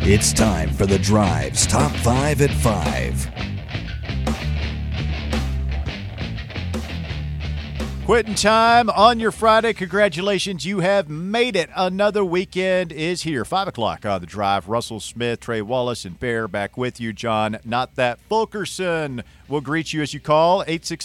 It's time for The Drive's Top 5 at 5. Quitting time on your Friday. Congratulations, you have made it. Another weekend is here. 5 o'clock on The Drive. Russell Smith, Trey Wallace, and Bear back with you. John, not that Fulkerson will greet you as you call.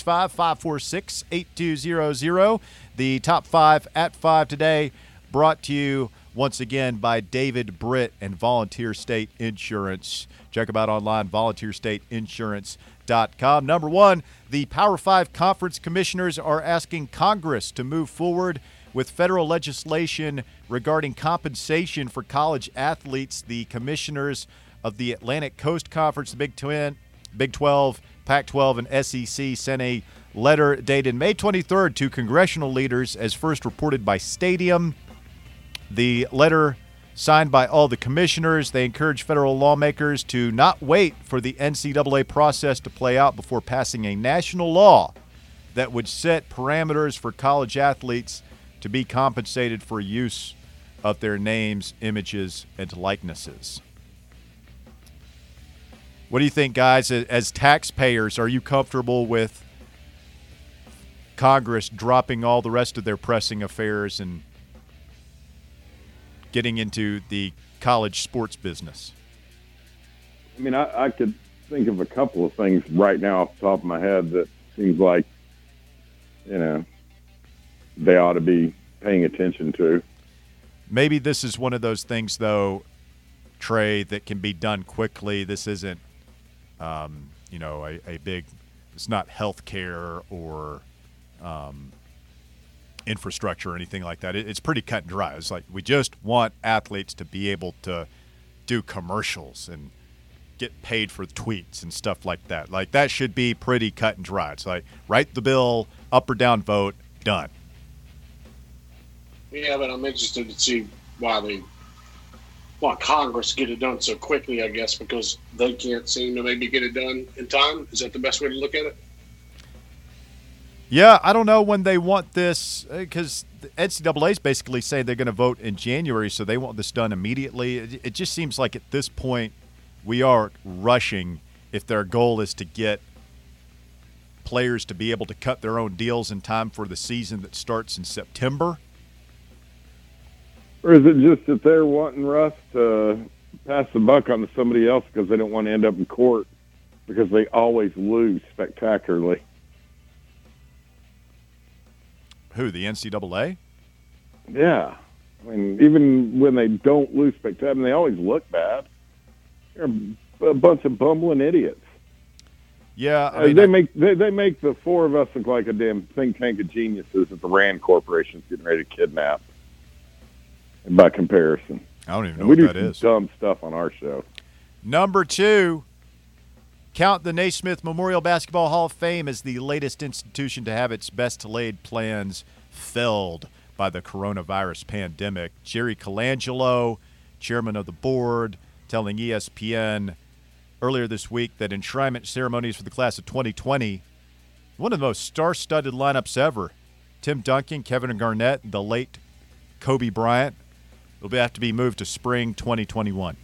865-546-8200. The Top 5 at 5 today brought to you once again by David Britt and Volunteer State Insurance. Check them out online, volunteerstateinsurance.com. Number one, the Power 5 Conference Commissioners are asking Congress to move forward with federal legislation regarding compensation for college athletes. The commissioners of the Atlantic Coast Conference, the Big 12, Pac-12, and SEC sent a letter dated May 23rd to congressional leaders, as first reported by Stadium. The letter signed by all the commissioners. They encourage federal lawmakers to not wait for the NCAA process to play out before passing a national law that would set parameters for college athletes to be compensated for use of their names, images, and likenesses. What do you think, guys? As taxpayers, are you comfortable with Congress dropping all the rest of their pressing affairs and getting into the college sports business? I mean, I could think of a couple of things right now off the top of my head that seems like, they ought to be paying attention to. Maybe this is one of those things, though, Trey, that can be done quickly. This isn't, a big – it's not health care or infrastructure or anything like that. It's pretty cut and dry. It's like we just want athletes to be able to do commercials and get paid for tweets and stuff like that. Like, that should be pretty cut and dry. It's like, write the bill, up or down vote, done. Yeah, but I'm interested to see why they want Congress to get it done so quickly, I guess, because they can't seem to maybe get it done in time. Is that the best way to look at it? Yeah, I don't know when they want this, because the NCAA is basically saying they're going to vote in January, so they want this done immediately. It just seems like at this point we are rushing if their goal is to get players to be able to cut their own deals in time for the season that starts in September. Or is it just that they're wanting Russ to pass the buck on to somebody else because they don't want to end up in court because they always lose spectacularly? Who, the NCAA? Yeah. I mean, even when they don't lose spectacularly, they always look bad. They're a bunch of bumbling idiots. Yeah, they make the four of us look like a damn think tank of geniuses that the Rand Corporation's getting ready to kidnap. By comparison, I don't even know what that is. We do some dumb stuff on our show. Number two, count the Naismith Memorial Basketball Hall of Fame as the latest institution to have its best-laid plans felled by the coronavirus pandemic. Jerry Colangelo, chairman of the board, telling ESPN earlier this week that enshrinement ceremonies for the class of 2020, one of the most star-studded lineups ever. Tim Duncan, Kevin Garnett, the late Kobe Bryant, will have to be moved to spring 2021.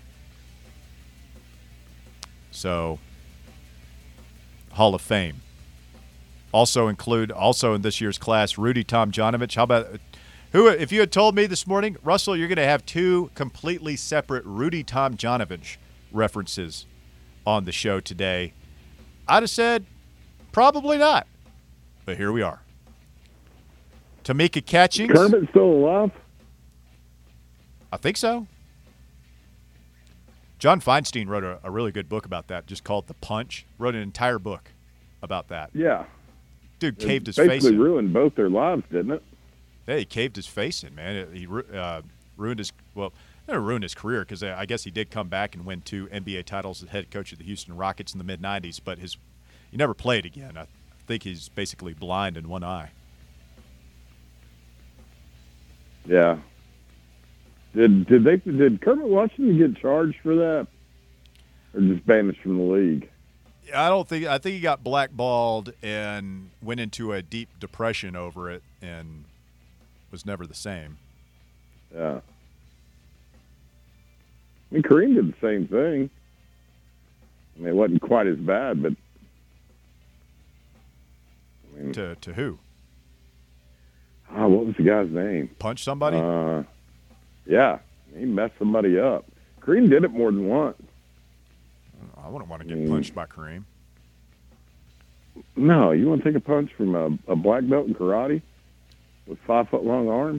So, Hall of Fame. Also in this year's class, Rudy Tomjanovich. How about if you had told me this morning, Russell, you're going to have two completely separate Rudy Tomjanovich references on the show today, I'd have said probably not. But here we are. Tamika Catchings. Kermit still alive? I think so. John Feinstein wrote a really good book about that, just called The Punch. Wrote an entire book about that. Yeah. Dude caved his face in. Basically ruined both their lives, didn't it? Yeah, he caved his face in, man. He ruined his – well, not ruined his career, because I guess he did come back and win 2 NBA titles as head coach of the Houston Rockets in the mid-'90s, but he never played again. I think he's basically blind in one eye. Yeah. Did Kermit Washington get charged for that, or just banished from the league? I think he got blackballed and went into a deep depression over it and was never the same. Yeah. I mean, Kareem did the same thing. I mean, it wasn't quite as bad, but I mean, To who? what was the guy's name? Punch somebody? Yeah, he messed somebody up. Kareem did it more than once. I wouldn't want to get punched by Kareem. No, you want to take a punch from a black belt in karate with 5-foot-long arms?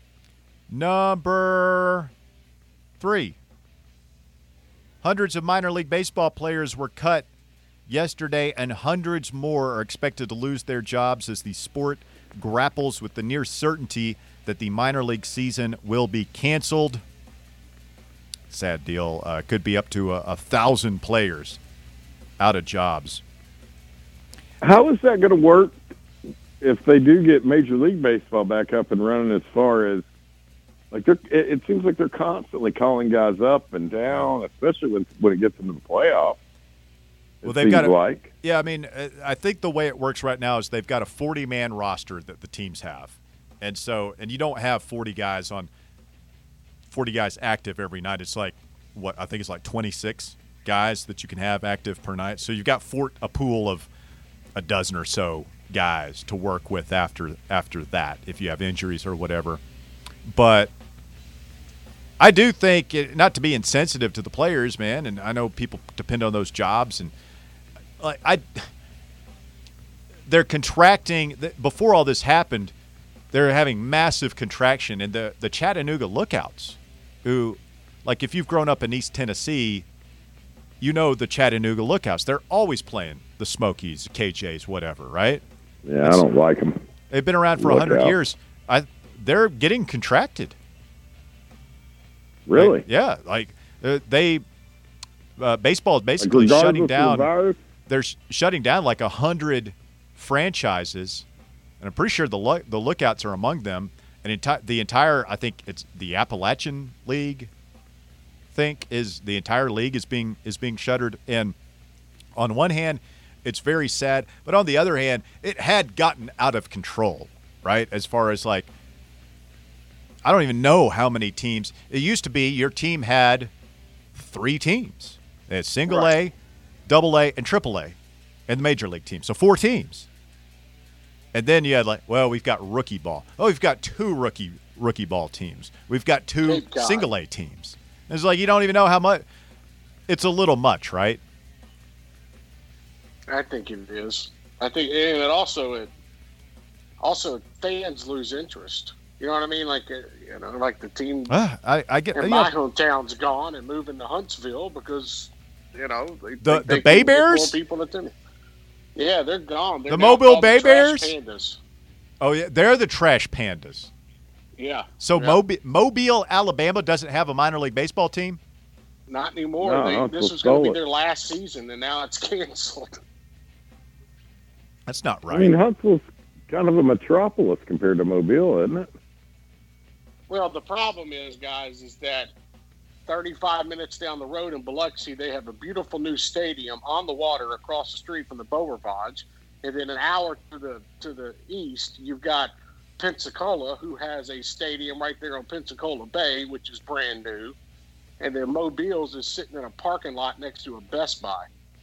Number 3. Hundreds of minor league baseball players were cut yesterday, and hundreds more are expected to lose their jobs as the sport grapples with the near certainty that the minor league season will be canceled. Sad deal. Could be up to 1,000 players out of jobs. How is that going to work if they do get Major League Baseball back up and running? As far as it seems like they're constantly calling guys up and down, especially when it gets into the playoffs. Well, they've got yeah. I mean, I think the way it works right now is they've got a 40-man roster that the teams have, and you don't have 40 guys active every night. It's like I think it's like 26 guys that you can have active per night. So you've got a pool of a dozen or so guys to work with after that if you have injuries or whatever. But I do think, not to be insensitive to the players, man, and I know people depend on those jobs, and they're contracting. Before all this happened, they're having massive contraction, and the Chattanooga Lookouts, who, like, if you've grown up in East Tennessee, you know the Chattanooga Lookouts. They're always playing the Smokies, KJs, whatever, right? Yeah, I don't like them. They've been around for 100 years. They're getting contracted. Really? Baseball is basically shutting down. The They're shutting down like 100 franchises, and I'm pretty sure the Lookouts are among them. And the entire, I think it's the Appalachian League. Is the entire league is being shuttered. And on one hand, it's very sad, but on the other hand, it had gotten out of control, right? As far as like, I don't even know how many teams. It used to be your team had 3 teams. They had single A, double A, and triple A, and the major league team. So 4 teams. And then you had we've got rookie ball. Oh, we've got 2 rookie ball teams. We've got 2 single A teams. It's like you don't even know how much. It's a little much, right? I think it is. I think, and it also fans lose interest. You know what I mean? Like the team. I get. And my hometown's gone and moving to Huntsville because the Bay Bears. More people attending. Yeah, they're gone. They're the Mobile Bay Bears. Pandas. Oh yeah, they're the trash pandas. Yeah. So Mobile, Alabama doesn't have a minor league baseball team? Not anymore. No, this was going to be their last season, and now it's canceled. That's not right. I mean, Huntsville's kind of a metropolis compared to Mobile, isn't it? Well, the problem is, guys, is that 35 minutes down the road in Biloxi, they have a beautiful new stadium on the water across the street from the Beau Rivage. And then an hour to the east, you've got Pensacola, who has a stadium right there on Pensacola Bay, which is brand new. And then Mobile's is sitting in a parking lot next to a Best Buy.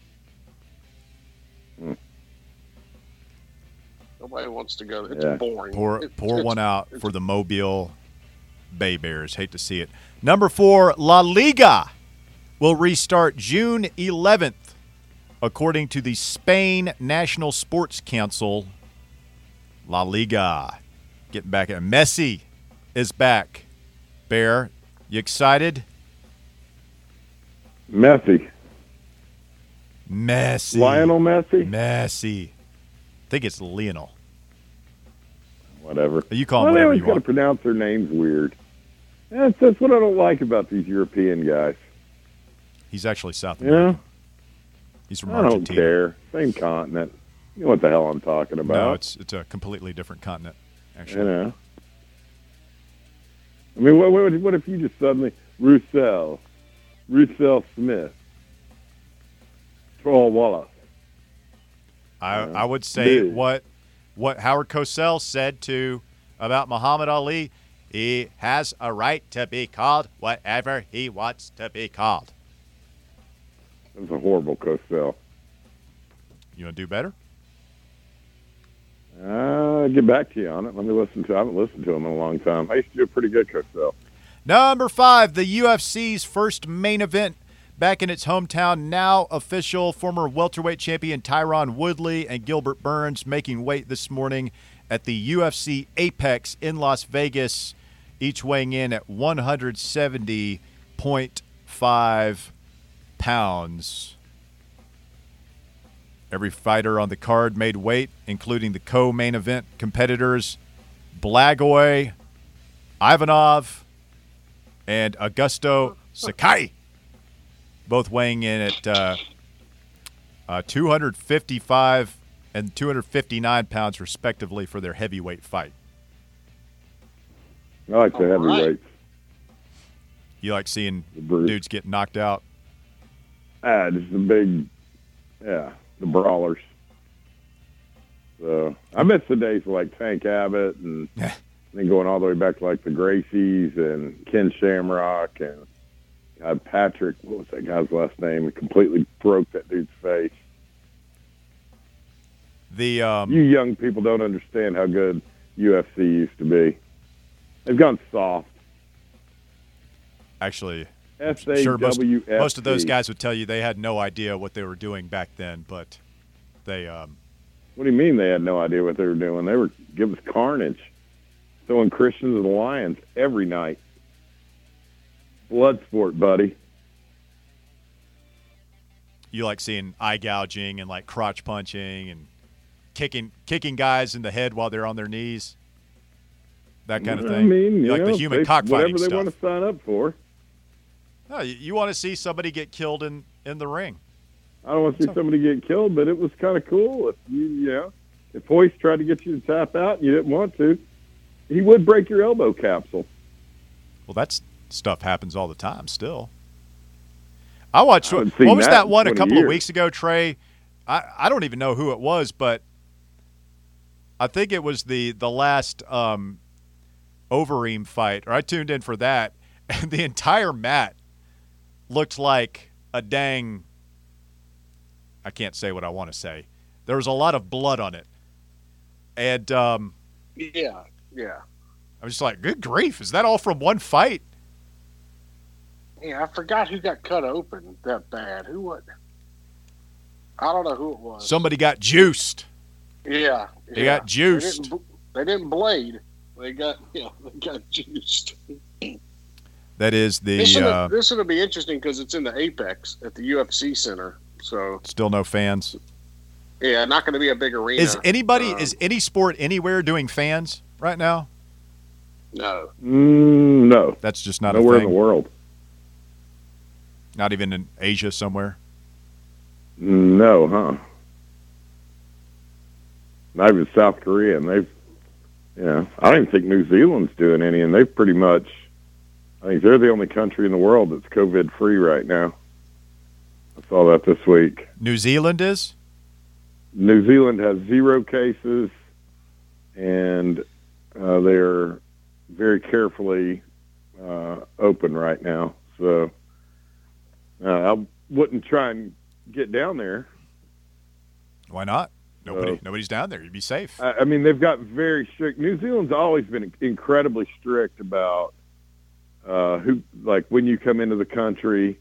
Nobody wants to go. It's boring. Pour one out for the Mobile Bay Bears. Hate to see it. Number 4, La Liga will restart June 11th, according to the Spain National Sports Council. La Liga getting back at Messi is back. Bear, you excited? Messi. Lionel Messi? Messi. I think it's Lionel. Whatever. You call him whatever you want. They always got to pronounce their names weird. That's what I don't like about these European guys. He's actually South American. Yeah. He's from Argentina. I don't Argentina. care. Same continent. You know what the hell I'm talking about. No, it's a completely different continent, actually. You know. I mean, what if you just suddenly Roussel Smith, Troll Wallace? I would say what Howard Cosell said about Muhammad Ali. He has a right to be called whatever he wants to be called. It was a horrible Cosell. You want to do better? Get back to you on it. Let me listen to. I haven't listened to him in a long time. I used to do a pretty good Cosell. Number 5, the UFC's first main event back in its hometown. Now official, former welterweight champion Tyron Woodley and Gilbert Burns making weight this morning at the UFC Apex in Las Vegas, each weighing in at 170.5 pounds. Every fighter on the card made weight, including the co-main event competitors Blagoy, Ivanov, and Augusto Sakai, both weighing in at 255 and 259 pounds, respectively, for their heavyweight fight. I like the heavyweights. You like seeing dudes get knocked out? Just the brawlers. So I miss the days of like Tank Abbott and then going all the way back to like the Gracies and Ken Shamrock and Patrick. What was that guy's last name? It completely broke that dude's face. You young people don't understand how good UFC used to be. They've gone soft. Actually, sure most of those guys would tell you they had no idea what they were doing back then, but they What do you mean they had no idea what they were doing? They were giving us carnage. Throwing Christians and the Lions every night. Blood sport, buddy. You like seeing eye gouging and like crotch punching and kicking guys in the head while they're on their knees. That kind of thing. I mean, you like the human cockfighting stuff. Whatever they want to sign up for. No, you want to see somebody get killed in the ring. I don't want to see somebody get killed, but it was kind of cool. If Hoist tried to get you to tap out and you didn't want to, he would break your elbow capsule. Well, that stuff happens all the time still. I watched, what was that one a couple of weeks ago, Trey? I don't even know who it was, but I think it was the last Overeem fight, or I tuned in for that, and the entire mat looked like a dang, I can't say what I want to say. There was a lot of blood on it. And yeah. I was just like, good grief, is that all from one fight? Yeah, I forgot who got cut open that bad. Who was? I don't know who it was. Somebody got juiced. Yeah. They got juiced. They didn't blade. They got juiced. That is the. This will be interesting because it's in the Apex at the UFC Center. So still no fans. Yeah, not going to be a big arena. Is any sport anywhere doing fans right now? No. No. That's just not nowhere a thing. In the world. Not even in Asia somewhere? No, huh? Not even South Korea, and I don't even think New Zealand's doing any, and they've pretty much, I think they're the only country in the world that's COVID-free right now. I saw that this week. New Zealand is? New Zealand has 0 cases, and they're very carefully open right now. So I wouldn't try and get down there. Why not? Nobody's down there. You'd be safe. I mean, they've got very strict. New Zealand's always been incredibly strict about when you come into the country,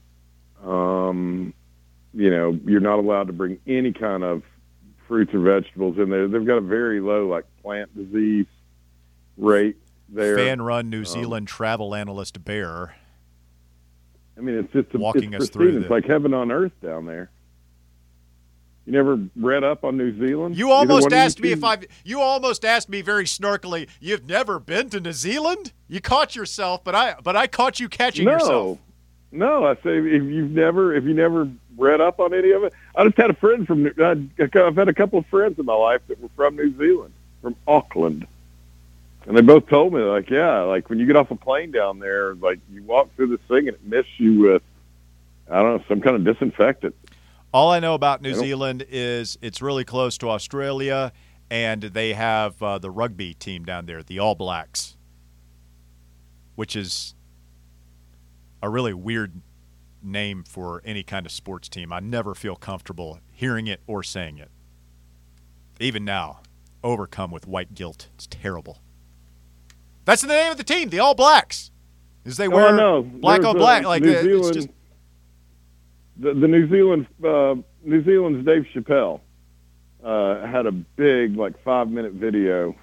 you're not allowed to bring any kind of fruits or vegetables in there. They've got a very low plant disease rate there. Fan-run New Zealand travel analyst Bear. I mean, it's just walking us through. It's like heaven on earth down there. You never read up on New Zealand? You almost asked me You almost asked me very snarkily. You've never been to New Zealand? You caught yourself, but I caught you catching yourself. No, I say if you never read up on any of it. I just had a friend I've had a couple of friends in my life that were from New Zealand, from Auckland. And they both told me, when you get off a plane down there, you walk through this thing and it misses you with, I don't know, some kind of disinfectant. All I know about New Zealand is it's really close to Australia, and they have the rugby team down there, the All Blacks. which is a really weird name for any kind of sports team. I never feel comfortable hearing it or saying it. Even now, overcome with white guilt. It's terrible. That's the name of the team, the All Blacks. Is they wear black on black. Like New it's Zealand, just the New Zealand's Dave Chappelle had a big 5-minute video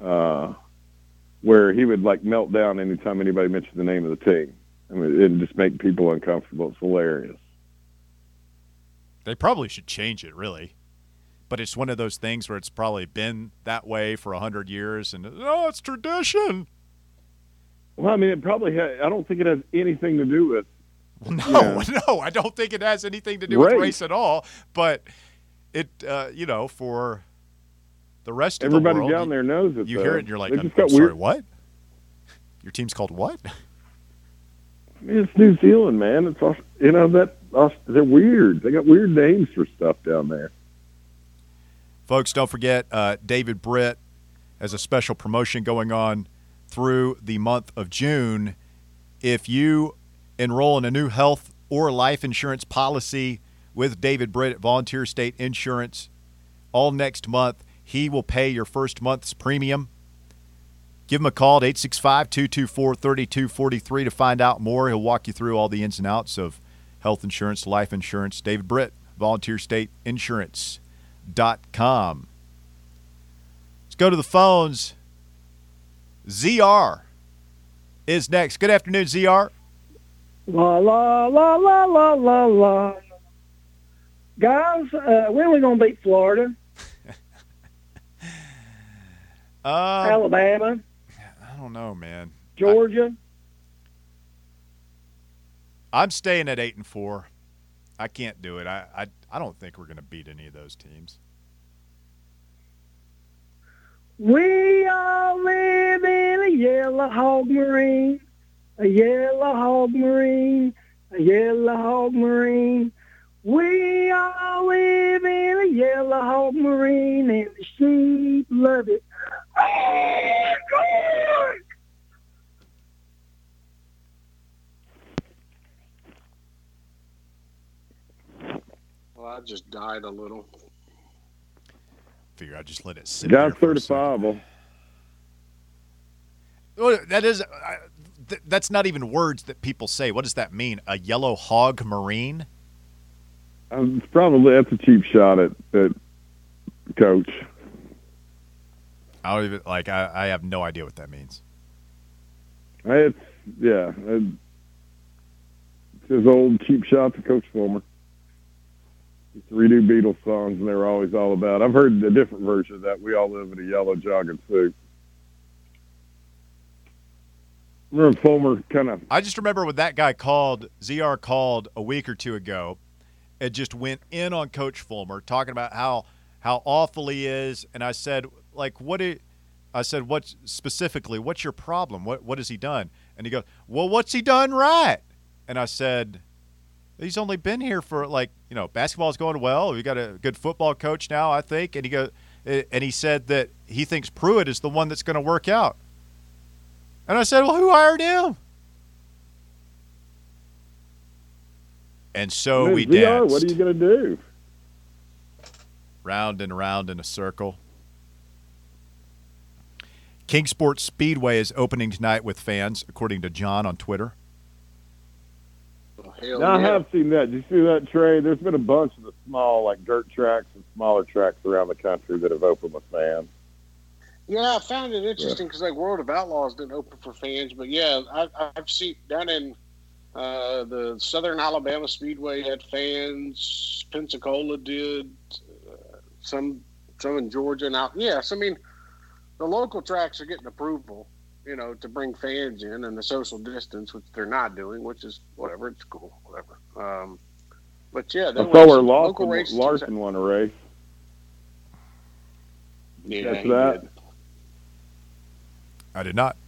where he would melt down anytime anybody mentioned the name of the team. I mean, it just make people uncomfortable. It's hilarious. They probably should change it, really. But it's one of those things where it's probably been that way for 100 years, and it's tradition. Well, I mean, it probably I don't think it has anything to do with. No, I don't think it has anything to do with race at all. But it, for the rest of the world, everybody down there knows it. You hear it, and you're like, I'm sorry, weird. What? Your team's called what? I mean, it's New Zealand, man. It's they're weird. They got weird names for stuff down there. Folks, don't forget David Britt has a special promotion going on through the month of June. If you enroll in a new health or life insurance policy with David Britt at Volunteer State Insurance, all next month, he will pay your first month's premium. Give him a call at 865-224-3243 to find out more. He'll walk you through all the ins and outs of health insurance, life insurance. David Britt, Volunteer State Insurance. .com. Let's go to the phones. ZR is next. Good afternoon, ZR. La, la, la, la, la, la, la. Guys, when are we going to beat Florida? Alabama? I don't know, man. Georgia? I'm staying at 8-4. I can't do it. I don't think we're going to beat any of those teams. We all live in a yellow hog marine, a yellow hog marine, a yellow hog marine. We all live in a yellow hog marine, and the sheep love it. Oh, God! Well, I just died a little. Figure I just let it sit. Got certifiable. Well, that is. That's not even words that people say. What does that mean? A yellow hog marine? That's a cheap shot at Coach. I don't even I have no idea what that means. It's his old cheap shot to Coach Fulmer. Used to redo Beatles songs, and they were always all about. I've heard a different version of that. We all live in a yellow jogging suit. Remember Fulmer I just remember when that guy ZR called a week or two ago. It just went in on Coach Fulmer, talking about how awful he is. And I said, what specifically? What's your problem? What has he done? And he goes, well, what's he done right? And I said, he's only been here for basketball's going well. We got a good football coach now, I think. And he said that he thinks Pruitt is the one that's going to work out. And I said, well, who hired him? And so we danced. What are you going to do? Round and round in a circle. Kingsport Speedway is opening tonight with fans, according to John on Twitter. I have seen that. Did you see that, Trey? There's been a bunch of the small, dirt tracks and smaller tracks around the country that have opened with fans. Yeah, I found it interesting because World of Outlaws didn't open for fans, but yeah, I've seen down in the Southern Alabama Speedway had fans. Pensacola did. Some in Georgia now. Yes, I mean the local tracks are getting approval, to bring fans in and the social distance, which they're not doing, which is whatever. It's cool, whatever. But yeah, I saw where Larson won a race. Yeah, that's that. Did. I did not.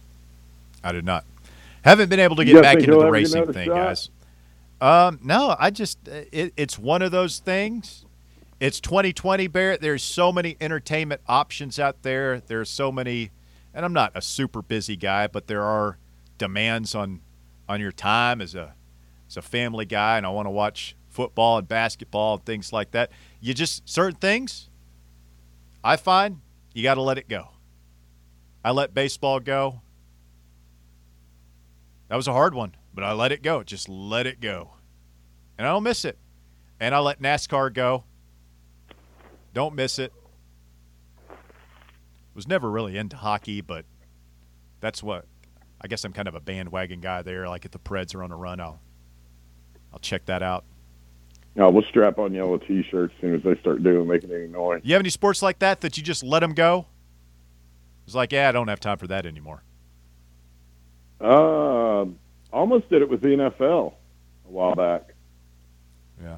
Haven't been able to get back into the racing thing, guys. No, it's one of those things. It's 2020, Barrett. There's so many entertainment options out there. There's so many, and I'm not a super busy guy, but there are demands on your time as a family guy, and I want to watch football and basketball and things like that. You just certain things, I find you got to let it go. I let baseball go. That was a hard one, but I let it go. Just let it go. And I don't miss it. And I let NASCAR go. Don't miss it. Was never really into hockey, but that's what I guess I'm kind of a bandwagon guy there. Like if the Preds are on a run, I'll check that out. No, we'll strap on yellow T-shirts as soon as they start making any noise. You have any sports like that you just let them go? It's like, I don't have time for that anymore. Almost did it with the NFL a while back. Yeah.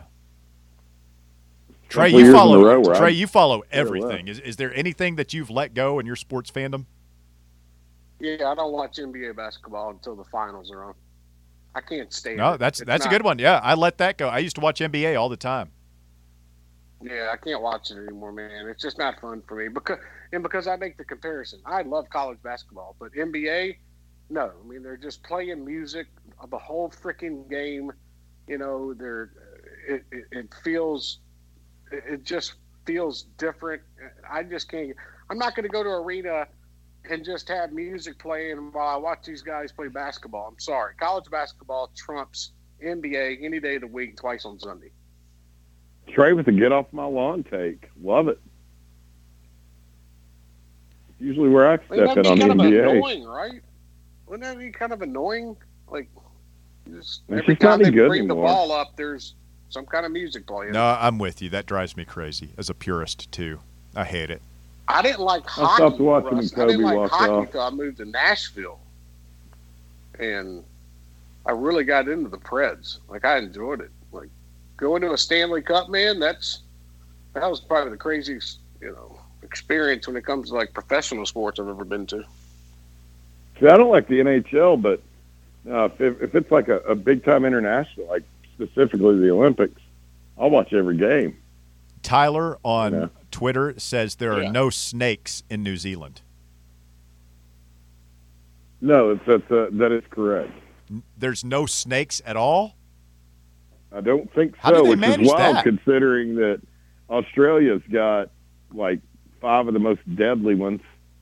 Trey, you follow everything. Is there anything that you've let go in your sports fandom? Yeah, I don't watch NBA basketball until the finals are on. I can't stand it. No, that's a good one. Yeah, I let that go. I used to watch NBA all the time. Yeah, I can't watch it anymore, man. It's just not fun for me because I make the comparison. I love college basketball, but NBA, no. I mean, they're just playing music the whole freaking game. You know, it just feels different. I just can't. I'm not going to go to an arena and just have music playing while I watch these guys play basketball. I'm sorry. College basketball trumps NBA any day of the week, twice on Sunday. Trey with the get off my lawn take. Love it. Usually where I step in on the NBA. That'd be kind of annoying, right? Wouldn't that be kind of annoying? Like, every time they bring the ball up, there's some kind of music playing. No, I'm with you. That drives me crazy as a purist, too. I hate it. I didn't like hockey. I stopped watching when Kobe walked off. Until I moved to Nashville. And I really got into the Preds. Like, I enjoyed it. Like, going to a Stanley Cup, man, that was probably the craziest, experience when it comes to, like, professional sports I've ever been to. See, I don't like the NHL, but if it's like a big-time international, like specifically the Olympics, I'll watch every game. Tyler on Twitter says there are no snakes in New Zealand. No, that is correct. There's no snakes at all? I don't think so, How do they which manage is wild that? Considering that Australia's got like 5 of the most deadly ones.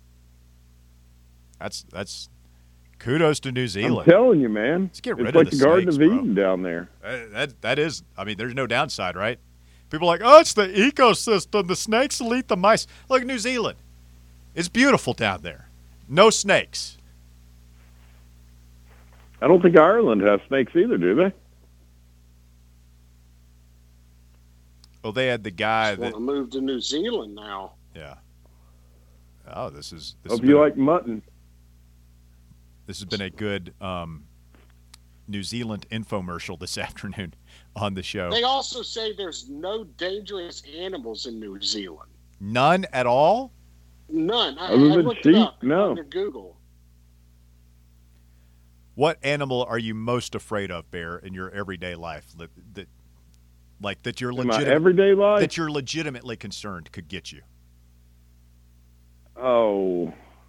That's kudos to New Zealand. I'm telling you, man. Let's get rid it's of like the Garden snakes, of Eden down there. That is, I mean, there's no downside, right? People are like, oh, it's the ecosystem. The snakes will eat the mice. Look, New Zealand. It's beautiful down there. No snakes. I don't think Ireland has snakes either, do they? Well, they had the guy that moved to New Zealand now. Yeah. Oh, this Hope you like mutton. This has been a good New Zealand infomercial this afternoon on the show. They also say there's no dangerous animals in New Zealand. None at all? None. I Other than looked it sheep? up No. under Google. What animal are you most afraid of, Bear, in your everyday life that you're In my everyday life? that you're legitimately concerned could get you? Oh.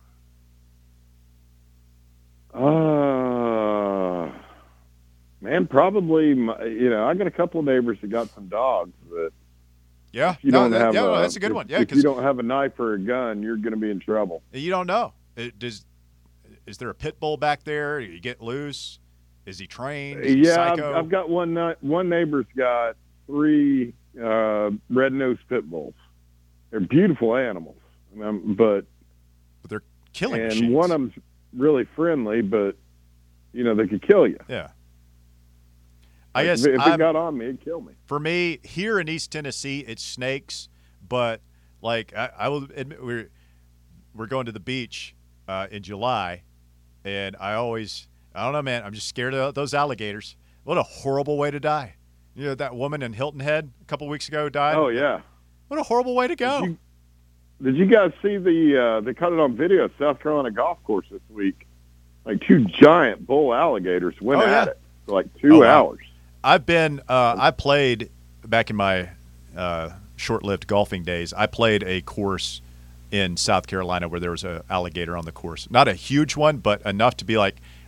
Man, probably, I got a couple of neighbors that got some dogs, but Yeah, that's a good one. Yeah, if you don't have a knife or a gun, you're going to be in trouble. You don't know. Is there a pit bull back there? Do you get loose? Is he trained? Is he psycho? I've got one neighbor's got 3 red-nosed pit bulls. They're beautiful animals, but they're killing and machines. one of them's really friendly, but they could kill you. Yeah. I guess if it got on me, it'd kill me. For me, here in East Tennessee, it's snakes. But like I will admit, we're going to the beach in July, and I don't know, man. I'm just scared of those alligators. What a horrible way to die. That woman in Hilton Head a couple weeks ago died. Oh yeah. What a horrible way to go. Did you guys see they cut it on video at South Carolina golf course this week? Like 2 giant bull alligators went at it for like 2 hours. I've been I played back in my short-lived golfing days. I played a course in South Carolina where there was an alligator on the course. Not a huge one, but enough to be like,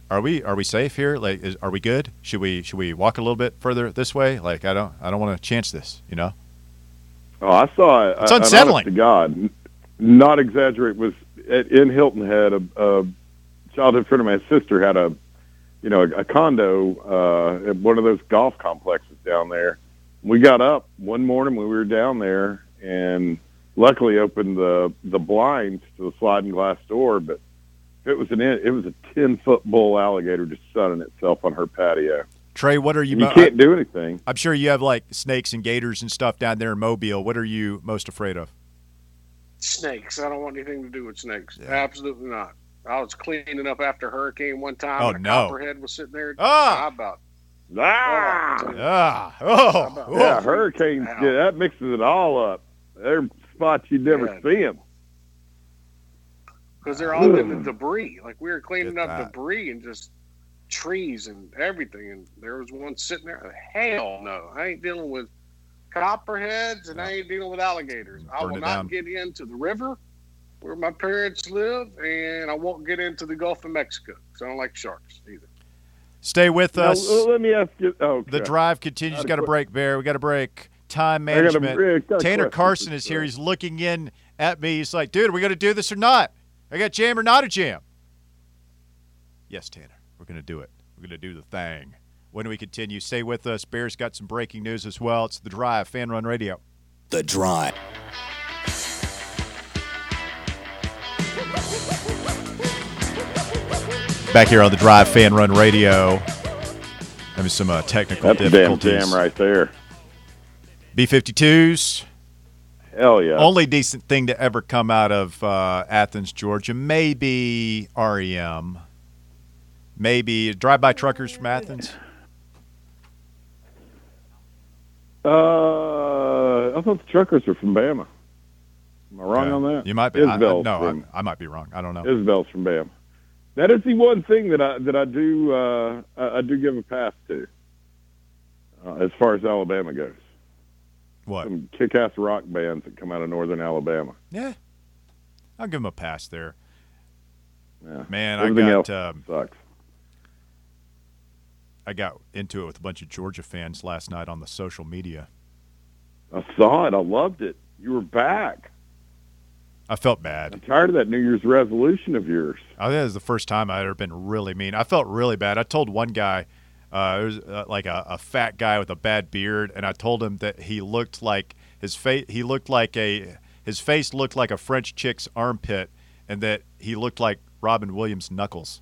Are we safe here? Like, are we good? Should we walk a little bit further this way? Like, I don't want to chance this. You know. Oh, I saw it. It's unsettling. To God, not exaggerate. Was in Hilton Head. A childhood friend of my sister had a condo at one of those golf complexes down there. We got up one morning when we were down there, and luckily opened the blinds to the sliding glass door, but. It was a 10-foot bull alligator just sunning itself on her patio. Trey, what are you? You can't do anything. I'm sure you have like snakes and gators and stuff down there in Mobile. What are you most afraid of? Snakes. I don't want anything to do with snakes. Yeah. Absolutely not. I was cleaning up after a hurricane one time. Oh, and a no. copperhead was sitting there. Ah! How about? Yeah, hurricanes. Yeah, that mixes it all up. They're spots you'd never see them. Because they're all in the debris. Like, we were cleaning Get up that. debris and just trees and everything, and there was one sitting there. Hell no. I ain't dealing with copperheads, and I ain't dealing with alligators. I Burn will it not down. get into the river where my parents live, and I won't get into the Gulf of Mexico because I don't like sharks either. Stay with us. Now, let me ask you. The drive continues. Got a break, Bear. We got a break. Time got a management. question Tanner for Carson is here. He's looking in at me. He's like, dude, are we going to do this or not? I got jam or not a jam? Yes, Tanner. We're going to do it. We're going to do the thing. When we continue, stay with us. Bear's got some breaking news as well. It's The Drive, Fan Run Radio. The Drive. Back here on The Drive, Fan Run Radio. Having some technical That's a damn difficulties. jam right there. B-52s. Hell yeah. Only decent thing to ever come out of Athens, Georgia. Maybe REM. Maybe drive-by truckers from Athens. I thought the truckers were from Bama. Am I wrong on that? You might be. Isabel's I might be wrong. I don't know. Isabel's from Bama. That is the one thing that I do give a pass to as far as Alabama goes. What? Some kick-ass rock bands that come out of northern Alabama. Yeah. I'll give him a pass there. Yeah. Man, Everything I else got sucks. I got into it with a bunch of Georgia fans last night on the social media. I saw it. I loved it. You were back. I felt bad. I'm tired of that New Year's resolution of yours. I think it was the first time I'd ever been really mean. I felt really bad. I told one guy, it was like a fat guy with a bad beard, and I told him that he looked like his face. His face looked like a French chick's armpit, and that he looked like Robin Williams' knuckles.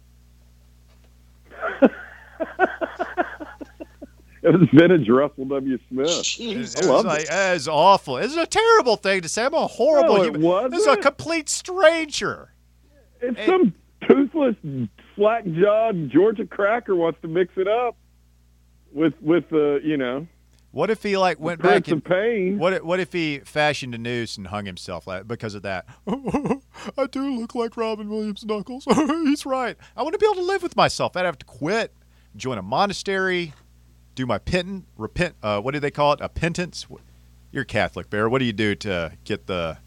It was vintage Russell W. Smith. Jeez. It was like, it's awful. It's a terrible thing to say. I'm a horrible No, it human. wasn't. This is a complete stranger. It's some toothless, slack-jawed Georgia cracker wants to mix it up with What if he went Prince back and of Pain. what if he fashioned a noose and hung himself because of that? I do look like Robin Williams' knuckles. He's right. I want to be able to live with myself. I'd have to quit, join a monastery, do my repent. What do they call it? A penance. You're Catholic, Bear. What do you do to get a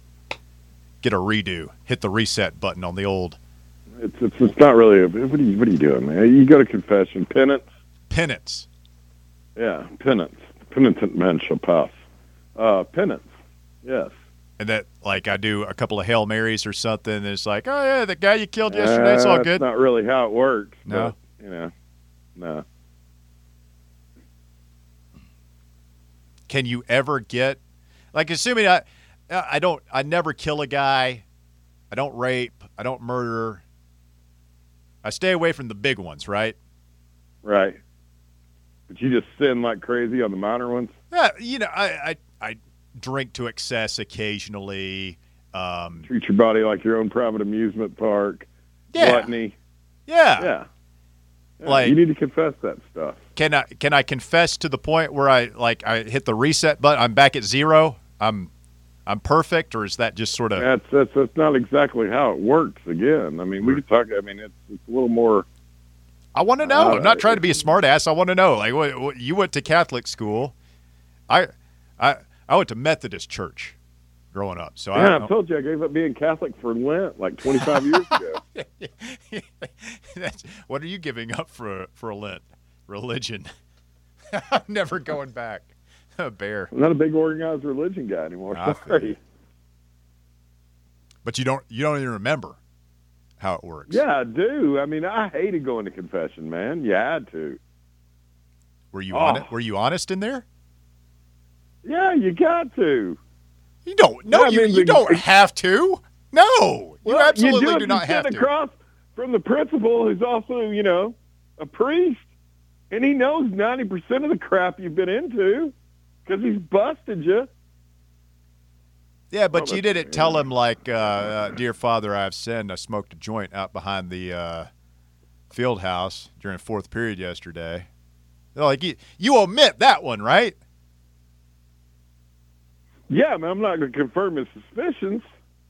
redo? Hit the reset button on the old. It's not really. What are you doing, man? You go to confession, Penance. Yeah, penance. Penitent men shall pass. Penance. Yes. And that, I do a couple of Hail Marys or something, and it's like, oh, yeah, the guy you killed yesterday, it's all That's good. not really how it works. No? But, no. Can you ever get, assuming I never kill a guy, I don't rape, I don't murder, I stay away from the big ones, right? Right. But you just sin like crazy on the minor ones? Yeah, I drink to excess occasionally. Treat your body like your own private amusement park. Yeah. Gluttony. Yeah. Yeah. You need to confess that stuff. Can I confess to the point where I hit the reset button, I'm back at zero, I'm perfect, or is that just sort of... That's not exactly how it works, again. I mean, we could talk, it's a little more... I want to know. I'm not trying to be a smart ass. I want to know. You went to Catholic school. I went to Methodist church. growing up. So Yeah, I've told you I gave up being Catholic for Lent like 25 years ago. What are you giving up for a Lent? Religion. I'm never going back. A bear. I'm not a big organized religion guy anymore. I feel Sorry. you. But you don't even remember how it works. Yeah, I do. I mean, I hated going to confession, man. You had to. Were you honest? Were you honest in there? Yeah, you got to. You don't. No, Yeah, I mean, you don't have to. No, you absolutely do not have to. Across from the principal, who's also, a priest, and he knows 90% of the crap you've been into because he's busted you. Yeah, but you didn't tell him like, "Dear Father, I have sinned. I smoked a joint out behind the field house during fourth period yesterday." Like you omit that one, right? Yeah, I mean, I'm not going to confirm his suspicions.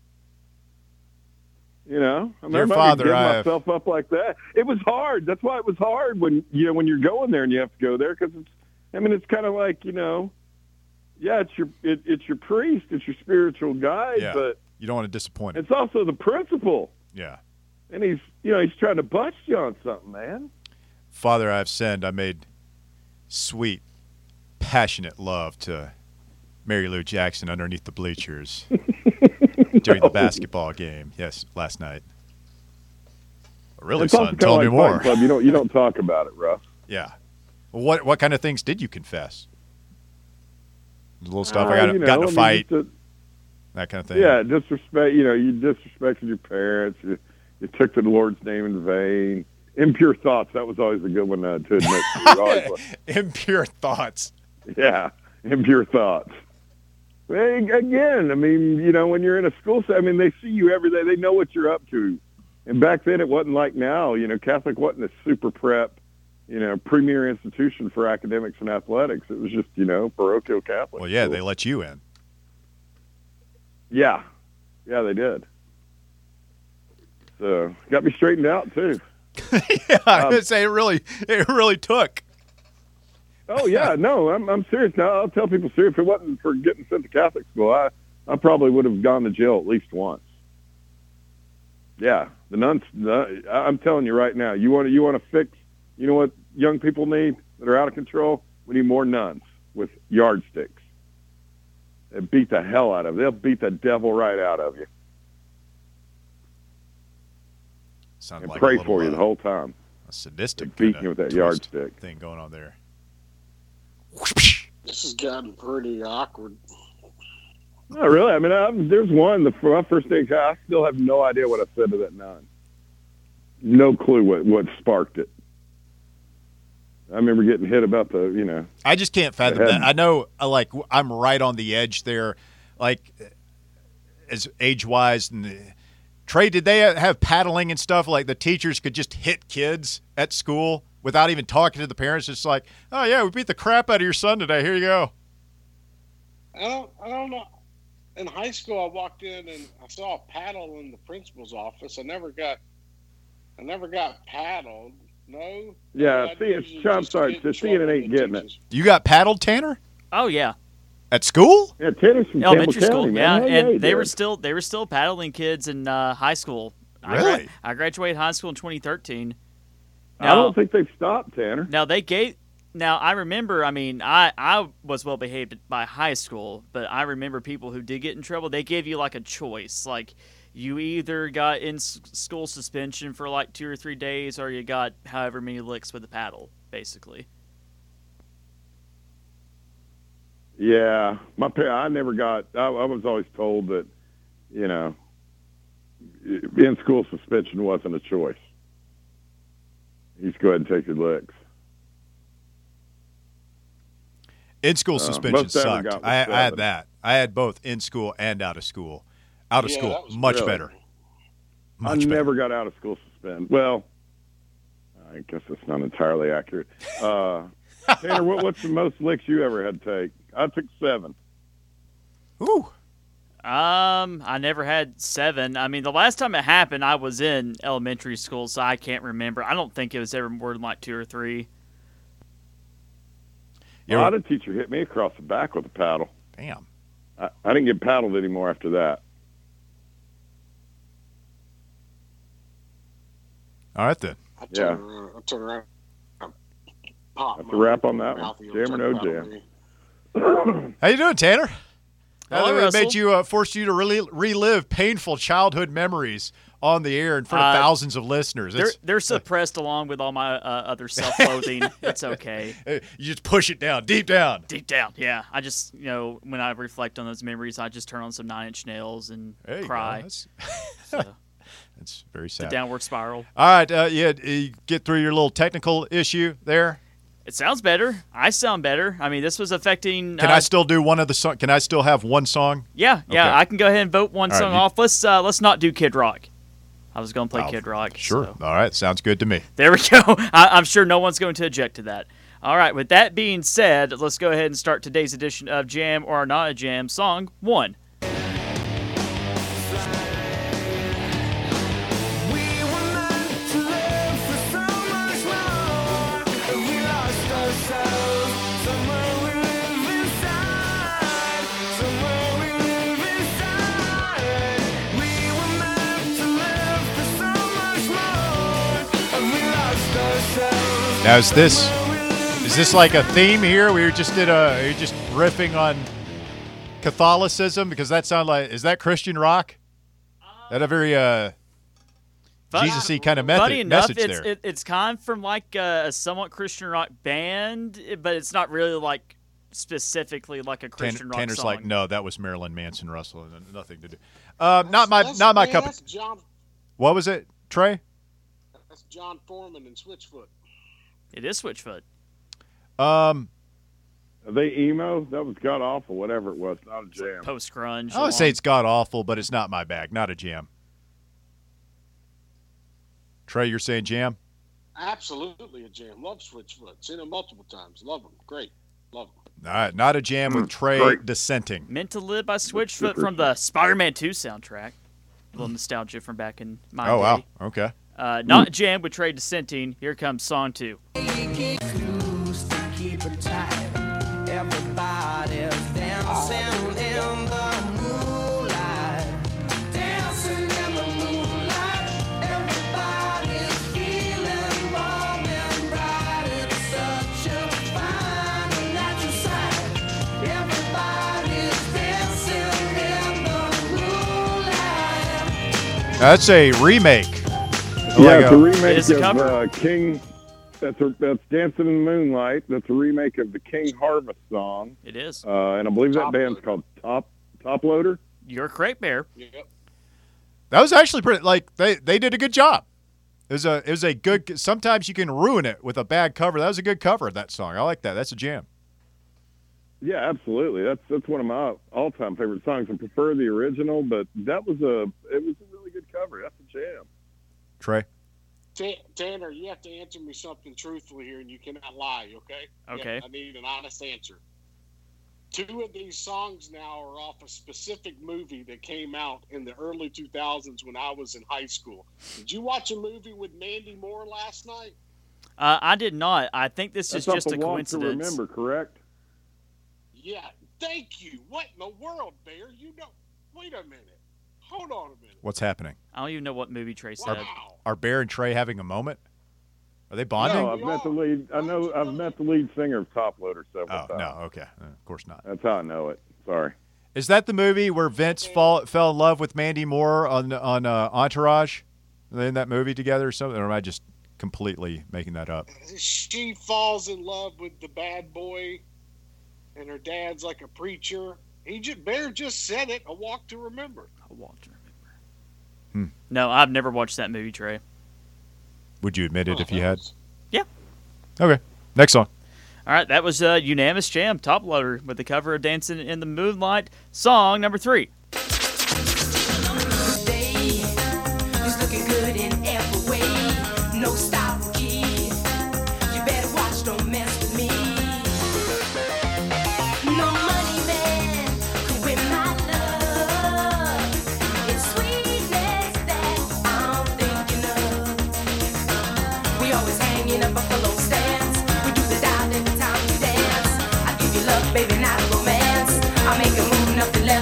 Dear I'm not Father, going to give myself up like that. It was hard. That's why it was hard when you're going there and you have to go there because it's kind of like yeah, it's your priest, it's your spiritual guide, Yeah. but You don't want to disappoint him. it's also the principal, Yeah. and he's trying to bust you on something, man. Father, I have sinned. I made sweet, passionate love to Mary Lou Jackson underneath the bleachers during the basketball game. Yes, last night. Really, It's also son, kinda tell like me more. Fight Club. You don't talk about it, Russ. Yeah. Well, what kind of things did you confess? The little stuff I got in a fight, that kind of thing. Yeah, disrespect. You disrespected your parents. You took the Lord's name in vain. Impure thoughts. That was always a good one to admit. Impure thoughts. Yeah, impure thoughts. Again, I mean, when you're in a school setting, they see you every day. They know what you're up to. And back then, it wasn't like now. Catholic wasn't a super prep, premier institution for academics and athletics. It was just, parochial Catholic. Well, yeah, school. they let you in. Yeah, they did. So got me straightened out too. Yeah, I would say it really took. Oh yeah, no, I'm serious now. I'll tell people serious. If it wasn't for getting sent to Catholic school, I probably would have gone to jail at least once. Yeah, the nuns. I'm telling you right now, you want to fix. You know what young people need that are out of control? We need more nuns with yardsticks. They beat the hell out of you. They'll beat the devil right out of you. Sounds And like pray a little, for you the whole time. A sadistic Beating kinda you with that twist yardstick thing going on there. This has gotten pretty awkward. No, really. I mean, there's one. My first day, I still have no idea what I said to that nun. No clue what sparked it. I remember getting hit about the, I just can't fathom that. I know, I'm right on the edge there, like, as age-wise. And Trey, did they have paddling and stuff? Like the teachers could just hit kids at school without even talking to the parents? Just like, oh yeah, we beat the crap out of your son today. Here you go. I don't know. In high school, I walked in and I saw a paddle in the principal's office. I never got paddled. No. Yeah, I'm sorry. Seeing it ain't getting it. You got paddled, Tanner? Oh yeah, At school? Yeah, Tanner's from elementary Campbell school. County, Yeah, man. Hell and he they did. were still paddling kids in high school. Really? I graduated high school in 2013. I don't think they've stopped, Tanner. Now I remember. I mean, I was well behaved by high school, but I remember people who did get in trouble. They gave you like a choice, like you either got in school suspension for like 2 or 3 days, or you got however many licks with a paddle, basically. Yeah, I never got. I was always told that, in school suspension wasn't a choice. You just go ahead and take your licks. In-school suspension most I ever sucked. got was I had 7. that. I had both in school and out of school. Out of Yeah, school, that was much really- better. I Much better. never got out of school suspended. Well, I guess that's not entirely accurate. Tanner, what's the most licks you ever had to take? I took 7. Ooh. I never had 7. I mean, the last time it happened, I was in elementary school, so I can't remember. I don't think it was ever more than like 2 or 3. You I ever- had a teacher hit me across the back with a paddle. Damn. I didn't get paddled anymore after that. All right, then. I turn around. That's a wrap on that one. Jam or no jam? How you doing, Tanner? Hello, Now that we Russell. made you forced you to really relive painful childhood memories on the air in front of thousands of listeners. They're suppressed along with all my other self-loathing. It's okay. You just push it down, deep down. Deep down, yeah. I just, when I reflect on those memories, I just turn on some Nine Inch Nails and There you cry. go. That's, So, that's very the sad. downward spiral. All right, you get through your little technical issue there. It sounds better. I sound better. I mean, this was affecting. Can I still do one of the song? Can I still have one song? Yeah. Okay. I can go ahead and vote one All right, song you- off. Let's not do Kid Rock. I was going to play Oh, Kid Rock. Sure. so. All right, sounds good to me. There we go. I'm sure no one's going to object to that. All right. With that being said, let's go ahead and start today's edition of Jam or Not a Jam. Song 1. Now, is this like a theme here? Are you just riffing on Catholicism? Because that sounds like, is that Christian rock? That a very Jesus-y kind of Funny enough, message there. it's kind of from like a somewhat Christian rock band, but it's not really like specifically like a Christian rock Tanner's song. like, no, that was Marilyn Manson, Russell, and nothing to do. Not my cup. That's John. What was it, Trey? That's John Foreman and Switchfoot. It is Switchfoot. Are they emo? That was god awful. Whatever it was, not a jam. Post grunge. I would say it's god awful, but it's not my bag. Not a jam. Trey, you're saying jam? Absolutely a jam. Love Switchfoot. Seen them multiple times. Love them. Great. Love them. All right, not a jam with Trey great. dissenting. Meant to Live by Switchfoot from the Spider-Man 2 soundtrack. A little nostalgia from back in my Oh, day. wow. Okay. Not a jam with Trey dissenting. Here comes song 2. That's a remake. Yeah, it's a remake It is a cover? of King. That's Dancing in the Moonlight. That's a remake of the King Harvest song, It is. and I believe that Top band's Loader. called Top Loader. You're correct, Bear. Yep. That was actually pretty. Like they did a good job. It was a good. Sometimes you can ruin it with a bad cover. That was a good cover of that song. I like that. That's a jam. Yeah, absolutely. That's one of my all-time favorite songs. I prefer the original, but it was a really good cover. That's a jam. Trey. Tanner, you have to answer me something truthfully here, and you cannot lie, okay? Okay. Yeah, I need an honest answer. 2 of these songs now are off a specific movie that came out in the early 2000s when I was in high school. Did you watch a movie with Mandy Moore last night? I did not. I think this That's is just off a of Walk coincidence. To Remember, correct? Yeah, thank you. What in the world, Bear? You know, wait a minute. Hold on a minute. What's happening? I don't even know what movie Trey said. Wow. Are Bear and Trey having a moment? Are they bonding? No, I've met the lead. I've met the lead singer of Top Loader several Oh times. no. Okay. Of course not. That's how I know it. Sorry. Is that the movie where Vince fell in love with Mandy Moore on Entourage? Are they in that movie together or something? Or am I just completely making that up? She falls in love with the bad boy, and her dad's like a preacher. Bear just said it. A Walk to Remember. I want to remember. Hmm. No, I've never watched that movie, Trey. Would you admit it Oh, if you that had? was- Yeah. Okay. Next song. All right, that was a unanimous jam, Top Loader, with the cover of Dancing in the Moonlight. Song number 3. Baby, not romance. I make a move, nothing less.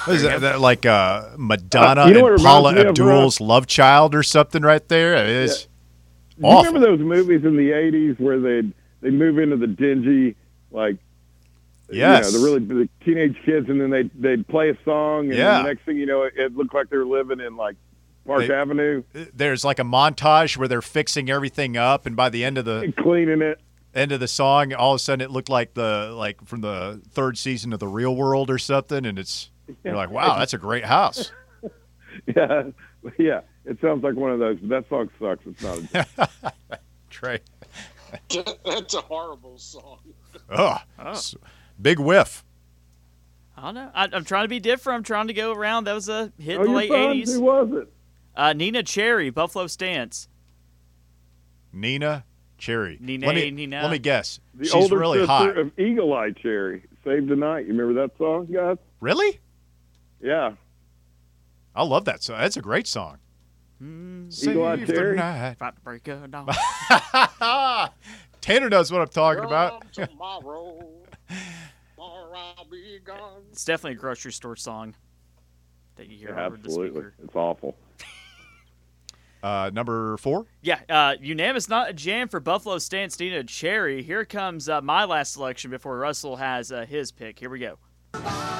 What is that like Madonna You know what and it Paula reminds me of, Abdul's Love Child or something right there? It is Do you awful. remember those movies in the '80s where they'd move into the dingy, like, Yes. the teenage kids, and then they'd play a song, and Yeah. then the next thing you know, it looked like they were living in like Park Avenue, There's like a montage where they're fixing everything up, and by the end of the and cleaning it. song, all of a sudden it looked like from the third season of The Real World or something, and you're like, wow, that's a great house. Yeah, yeah. It sounds like one of those, but that song sucks. It's not. Trey. That's a horrible song. Oh. Big whiff. I don't know. I'm trying to be different. I'm trying to go around. That was a hit in Oh, the your late son? 80s. Who was it? Nina Cherry, Buffalo Stance. Nina Cherry. Nina. Let me guess. The She's older really sister hot. of Eagle Eye Cherry, Save the Night. You remember that song, guys? Really? Yeah. I love that song. That's a great song. Eagle Eye Save the Cherry? night. About to break a dawn. Tanner knows what I'm talking about. Tomorrow, I'll be gone. It's definitely a grocery store song that you hear over the Absolutely. speaker. It's awful. Number 4. Yeah, Unanimous Not a Jam for Buffalo Stance, Nina Cherry. Here comes my last selection before Russell has his pick. Here we go. Oh,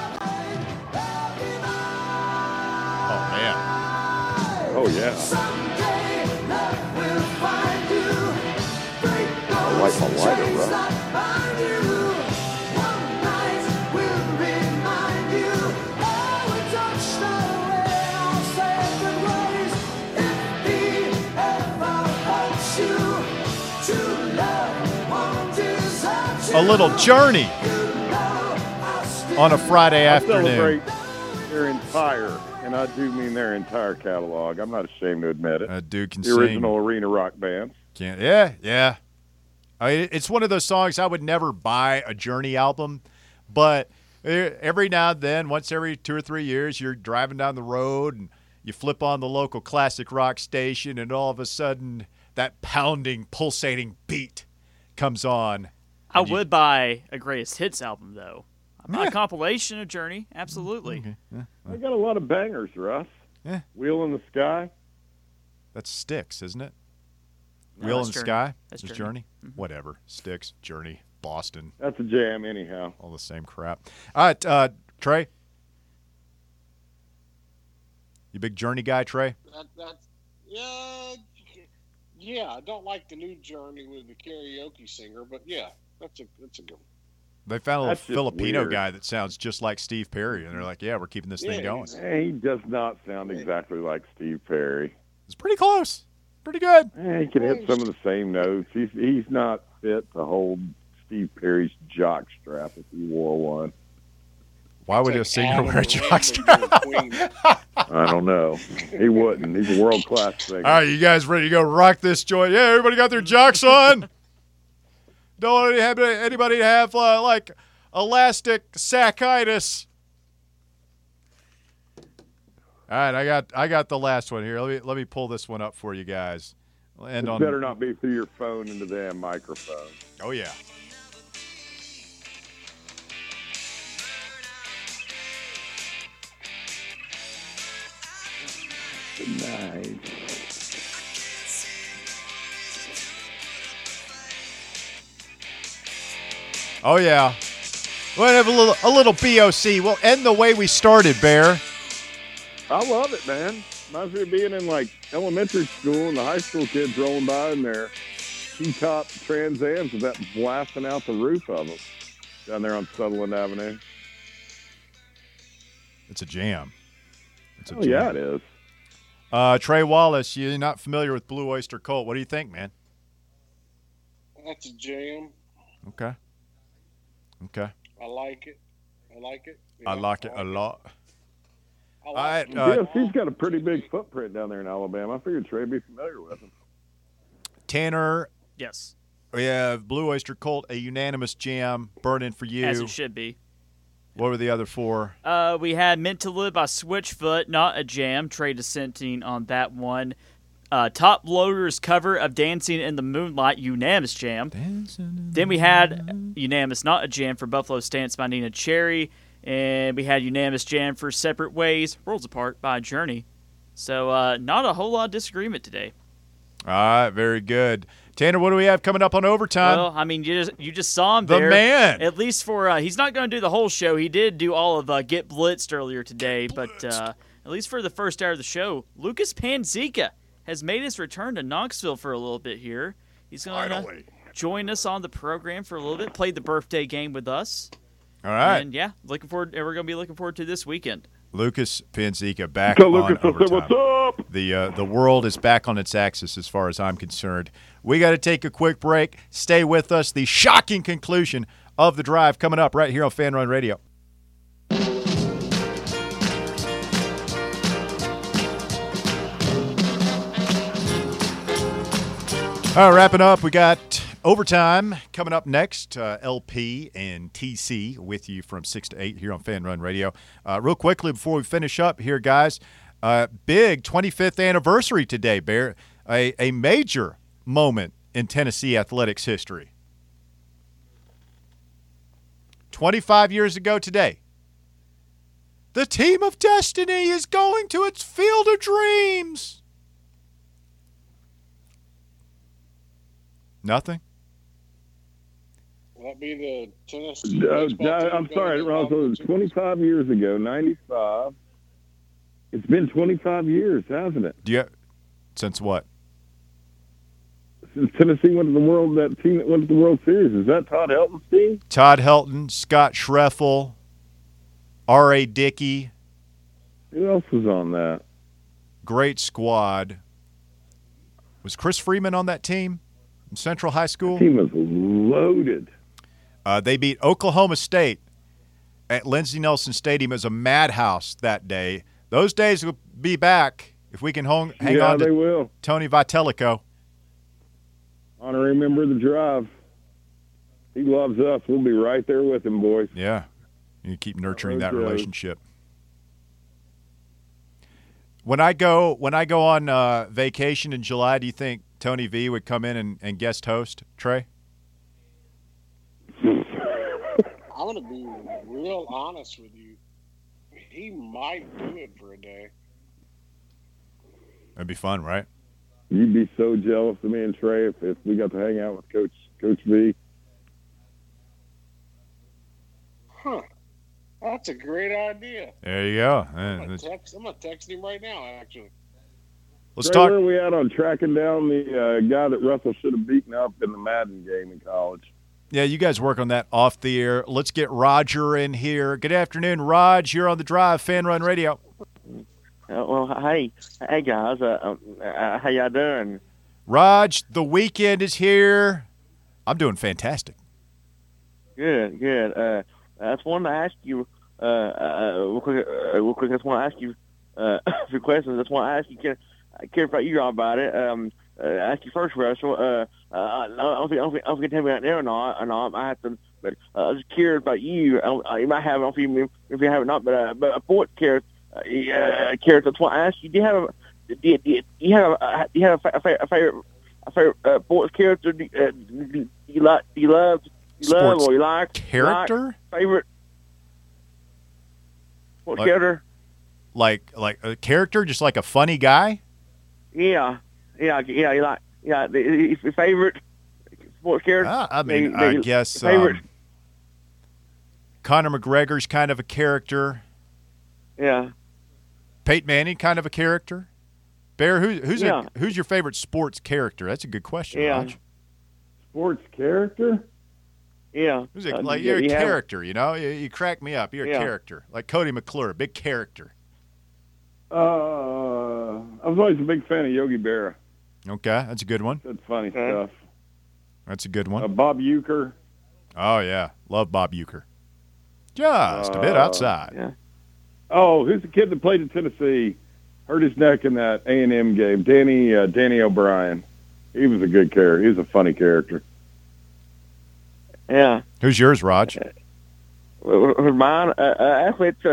man. Oh yeah. I like my lighter, Russ. A little Journey on a Friday I afternoon. celebrate their entire, and I do mean their entire catalog. I'm not ashamed to admit it. That dude can The sing. original arena rock bands. Yeah. I mean, it's one of those songs I would never buy a Journey album, but every now and then, once every 2 or 3 years, you're driving down the road and you flip on the local classic rock station, and all of a sudden that pounding, pulsating beat comes on. I would buy a greatest hits album, though. A compilation of Journey, absolutely. Okay. They got a lot of bangers, Russ. Yeah. Wheel in the Sky. That's Styx, isn't it? No, Wheel in that's the Journey. Sky? That's Is Journey. Whatever. Styx, Journey, Boston, That's a jam, anyhow. all the same crap. All right, Trey. You big Journey guy, Trey? That's yeah. I don't like the new Journey with the karaoke singer, but yeah, that's a good one. They found a little That's just Filipino weird. guy that sounds just like Steve Perry, and they're like, yeah, we're keeping this thing Yeah, going. exactly. He does not sound exactly like Steve Perry. It's pretty close. Pretty good. He can hit some of the same notes. He's not fit to hold Steve Perry's jock strap if he wore one. Why would a Like singer Adam wear a Lambert jockstrap? doing Queen. I don't know. He wouldn't. He's a world-class singer. All right, you guys ready to go rock this joint? Yeah, everybody got their jocks on? Don't want anybody to have, like, elastic sackitis. All right, I got the last one here. Let me pull this one up for you guys. We'll end It on. better not be through your phone into the damn microphone. Oh yeah. Nice. Oh yeah. We'll have a little BOC. We'll end the way we started, Bear. I love it, man. Reminds me of being in like elementary school and the high school kids rolling by in their T-top Trans Ams with that blasting out the roof of them down there on Sutherland Avenue. It's a jam. It's a Oh jam. yeah, it is. Trey Wallace, you're not familiar with Blue Oyster Cult. What do you think, man? That's a jam. Okay. I like it. I like it a lot. I All like right, it. Yes, he's got a pretty big footprint down there in Alabama. I figured Trey'd be familiar with him. Tanner, Yes, we have Blue Oyster Cult, a unanimous jam, burning for you. as it should be. What were the other four? We had Meant to Live by Switchfoot, not a jam. Trey dissenting on that one. Top Loader's cover of Dancing in the Moonlight, unanimous jam. Then we had unanimous, not a jam, for Buffalo Stance by Nina Cherry. And we had unanimous jam for Separate Ways, Worlds Apart by Journey. So not a whole lot of disagreement today. All right, very good. Tanner, what do we have coming up on overtime? Well, I mean, you just saw him The there. man. At least for he's not going to do the whole show. He did do all of Get Blitzed earlier today, but at least for the first hour of the show, Lucas Panzica has made his return to Knoxville for a little bit here. He's going to join us on the program for a little bit, played the birthday game with us. All right. And yeah, looking forward. We're going to be looking forward to this weekend. Lucas Panzica back So, on Lucas, overtime. what's up? The world is back on its axis as far as I'm concerned. We got to take a quick break. Stay with us. The shocking conclusion of the drive coming up right here on Fan Run Radio. All right, wrapping up, we got overtime coming up next. LP and TC with you from 6 to 8 here on Fan Run Radio. Real quickly before we finish up here, guys, big 25th anniversary today, Bear. A major moment in Tennessee athletics history. 25 years ago today, the team of destiny is going to its field of dreams. Nothing? Will that be the Tennessee baseball team I'm sorry, gonna get Ross. 25 years ago, 95. It's been 25 years, hasn't it? Since what? Since Tennessee went to the World, that team that went to the World Series. Is that Todd Helton's team? Todd Helton, Scott Schreffel, R.A. Dickey. Who else was on that? Great squad. Was Chris Freeman on that team from Central High School? The team was loaded. They beat Oklahoma State at Lindsey Nelson Stadium as a madhouse that day. Those days will be back if we can hang on they to will. Tony Vitelico. Honorary member of the drive. He loves us. We'll be right there with him, boys. Yeah. You keep nurturing that Okay. relationship. When I go on vacation in July, do you think Tony V would come in and guest host, Trey? I'm going to be real honest with you. He might do it for a day. That'd be fun, right? You'd be so jealous of me and Trey if we got to hang out with Coach V. Huh. That's a great idea. There you go. I'm going to text him right now, actually. Let's Trey, talk. where are we at on tracking down the guy that Russell should have beaten up in the Madden game in college? Yeah, you guys work on that off the air. Let's get Roger in here. Good afternoon, Raj. You're on the drive, Fan Run Radio. Hey guys, how y'all doing? Raj, the weekend is here. I'm doing fantastic. Good. I just wanted to ask you, real quick. I just want to ask you a few questions. I just want to ask you, care about you all about it. Ask you first, Russell. I don't think tell me right now or not. I have to, but I was curious about you. You might have, I don't know if you have it or not, but a sports character. That's what I asked you. Do you have a favorite sports character? Do you love Sports or you like character? Favorite sports character? Like a character, just like a funny guy? Yeah. You like your favorite sports character? I guess favorite. Conor McGregor's kind of a character. Yeah. Peyton Manning, kind of a character. Bear, who's your favorite sports character? That's a good question, Raj. Sports character? Yeah. Who's it? Like you're a character, you know. You crack me up. You're a character, like Cody McClure, big character. I was always a big fan of Yogi Berra. Okay, that's a good one. That's funny stuff. That's a good one. Bob Uecker. Oh yeah, love Bob Uecker. Just a bit outside. Yeah. Oh, who's the kid that played in Tennessee? Hurt his neck in that A&M game. Danny O'Brien. He was a good character. He was a funny character. Yeah. Who's yours, Raj? Mine, actually, it's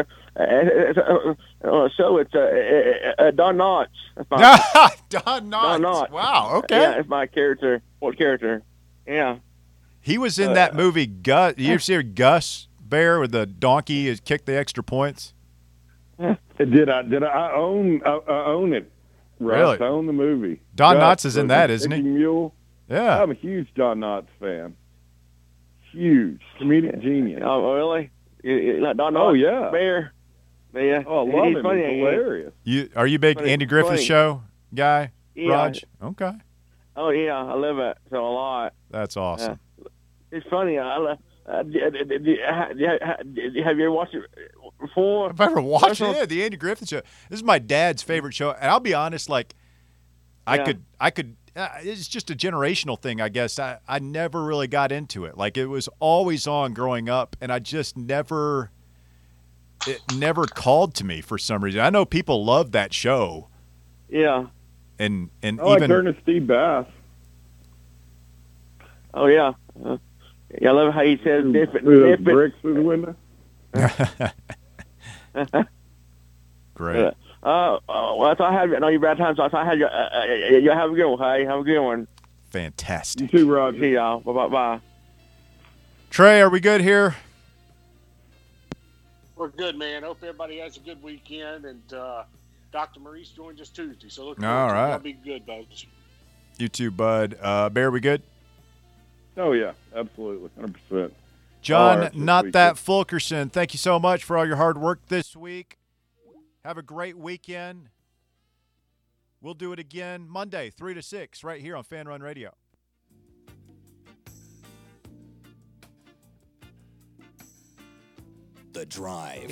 Don Knotts. Don Knotts. Don Knotts. Wow. Okay. Yeah, it's my character. What character? Yeah. He was in that movie Gus. You ever see Gus? Bear, with the donkey has kicked the extra points? Did I own it? Russ. Really? I own the movie. Don Gus, Knotts is in the that, isn't Kicking he? Mule. Yeah. I'm a huge Don Knotts fan. Huge comedic genius. Oh, really? Don Knotts? Oh, yeah. Bear. Yeah. Oh, I love He's him. funny. He's hilarious. Are you a big Funny- Andy Griffith funny. Show guy, Yeah. Raj? Okay. Oh, yeah. I love it so a lot. That's awesome. It's funny. Have you ever watched it before? Have I ever watched That's it? Yeah, the Andy Griffith Show. This is my dad's favorite show, and I'll be honest. Like, I could. It's just a generational thing, I guess. I never really got into it. Like, it was always on growing up, and I just never. It never called to me for some reason. I know people love that show, Yeah. and I like even Ernest D. Bass. Oh, yeah. Yeah, I love how he says different. Through those bricks through the window. great. Well, that's all I have. I know you're bad times, so that's all I have. You have a good one, hey? Have a good one. Fantastic. You too, Roger. See y'all. Bye. Trey, are we good here? We're good, man. Hope everybody has a good weekend. And Dr. Maurice joins us Tuesday. So look forward All to it. right. That'll be good, folks. You too, bud. Bear, we good? Oh, yeah. Absolutely. 100%. John, All right, not this that Fulkerson. Thank you so much for all your hard work this week. Have a great weekend. We'll do it again Monday, 3 to 6, right here on Fan Run Radio. The Drive.